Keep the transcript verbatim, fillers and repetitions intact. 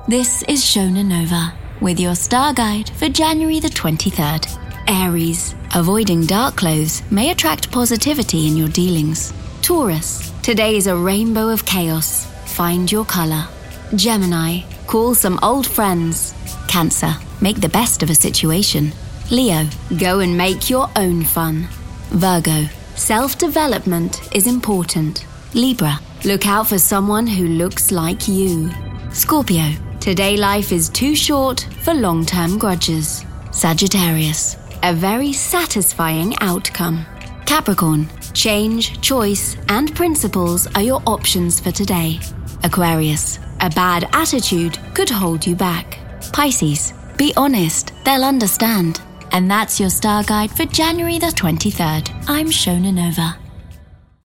This is Shona Nova with your star guide for January the twenty-third. Aries, avoiding dark clothes may attract positivity in your dealings. Taurus, today is a rainbow of chaos. Find your color. Gemini, call some old friends. Cancer, make the best of a situation. Leo, go and make your own fun. Virgo, self-development is important. Libra, look out for someone who looks like you. Scorpio, today life is too short for long-term grudges. Sagittarius, a very satisfying outcome. Capricorn, change, choice, and principles are your options for today. Aquarius, a bad attitude could hold you back. Pisces, be honest, they'll understand. And that's your star guide for January the twenty-third. I'm Shona Nova.